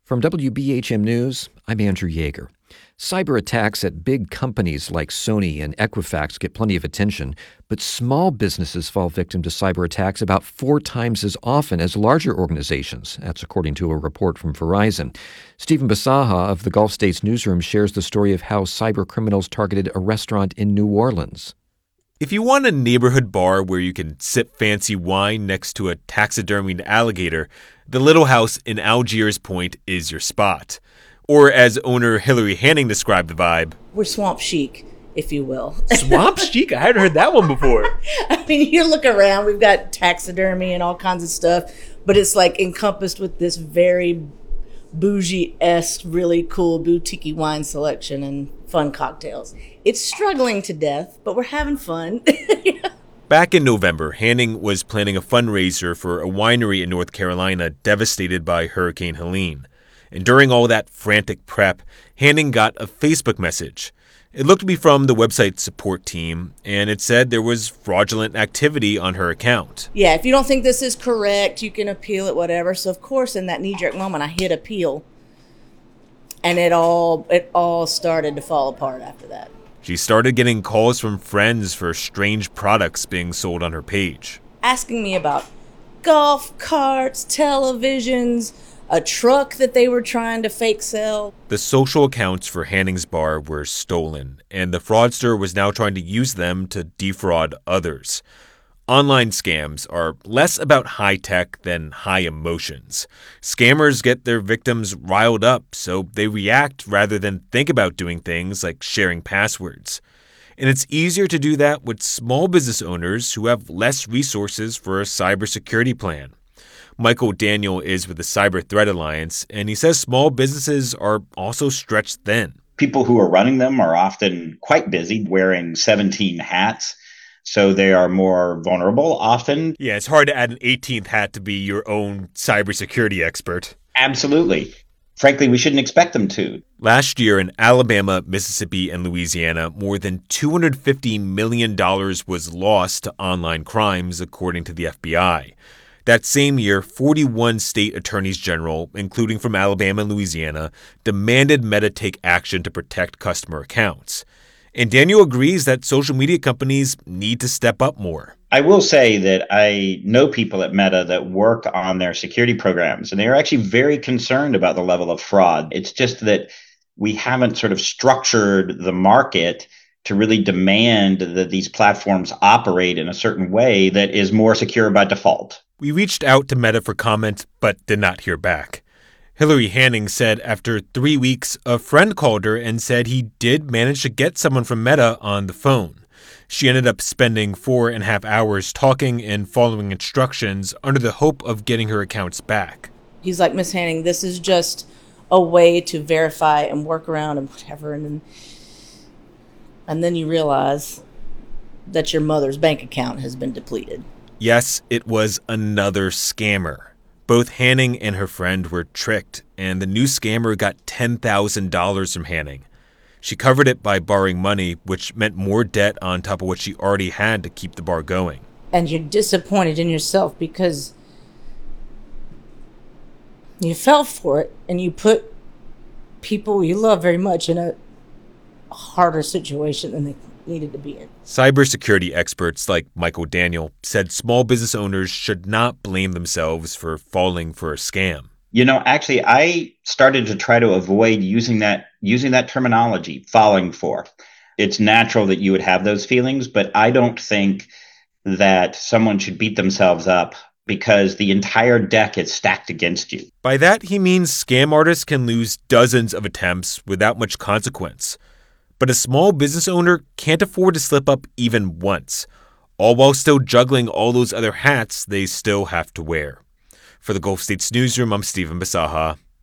From WBHM News, I'm Andrew Yeager. Cyber attacks at big companies like Sony and Equifax get plenty of attention, but small businesses fall victim to cyber attacks about 4 times as often as larger organizations. That's according to a report from Verizon. Stephen Basaha of the Gulf States Newsroom shares the story of how cyber criminals targeted a restaurant in New Orleans. If you want a neighborhood bar where you can sip fancy wine next to a taxidermied alligator, the Little House in Algiers Point is your spot. Or as owner Hillary Hanning described the vibe, we're swamp chic, if you will. Swamp chic? I hadn't heard that one before. I mean, you look around, we've got taxidermy and all kinds of stuff, but it's like encompassed with this very bougie-esque, really cool boutique wine selection and fun cocktails. It's struggling to death, but we're having fun. Back in November, Hanning was planning a fundraiser for a winery in North Carolina devastated by Hurricane Helene. And during all that frantic prep, Hanning got a Facebook message. It looked to be from the website support team, and it said there was fraudulent activity on her account. Yeah, if you don't think this is correct, you can appeal it, whatever. So, of course, in that knee-jerk moment, I hit appeal, and it all started to fall apart after that. She started getting calls from friends for strange products being sold on her page. Asking me about golf carts, televisions, a truck that they were trying to fake sell. The social accounts for Hanning's bar were stolen, and the fraudster was now trying to use them to defraud others. Online scams are less about high tech than high emotions. Scammers get their victims riled up, so they react rather than think about doing things like sharing passwords. And it's easier to do that with small business owners who have less resources for a cybersecurity plan. Michael Daniel is with the Cyber Threat Alliance, and he says small businesses are also stretched thin. People who are running them are often quite busy, wearing 17 hats, so they are more vulnerable often. Yeah, it's hard to add an 18th hat to be your own cybersecurity expert. Absolutely. Frankly, we shouldn't expect them to. Last year in Alabama, Mississippi, and Louisiana, more than $250 million was lost to online crimes, according to the FBI. That same year, 41 state attorneys general, including from Alabama and Louisiana, demanded Meta take action to protect customer accounts. And Daniel agrees that social media companies need to step up more. I will say that I know people at Meta that work on their security programs, and they are actually very concerned about the level of fraud. It's just that we haven't sort of structured the market to really demand that these platforms operate in a certain way that is more secure by default. We reached out to Meta for comment, but did not hear back. Hillary Hanning said after 3 weeks, a friend called her and said he did manage to get someone from Meta on the phone. She ended up spending 4.5 hours talking and following instructions under the hope of getting her accounts back. He's like, Miss Hanning, this is just a way to verify and work around and whatever. And then you realize that your mother's bank account has been depleted. Yes, it was another scammer. Both Hanning and her friend were tricked, and the new scammer got $10,000 from Hanning. She covered it by borrowing money, which meant more debt on top of what she already had to keep the bar going. And you're disappointed in yourself because you fell for it and you put people you love very much in a harder situation than they needed to be in. Cybersecurity experts like Michael Daniel said small business owners should not blame themselves for falling for a scam. You know, actually, I started to try to avoid using that terminology, falling for. It's natural that you would have those feelings, but I don't think that someone should beat themselves up because the entire deck is stacked against you. By that, he means scam artists can lose dozens of attempts without much consequence. But a small business owner can't afford to slip up even once, all while still juggling all those other hats they still have to wear. For the Gulf States Newsroom, I'm Stephen Basaha.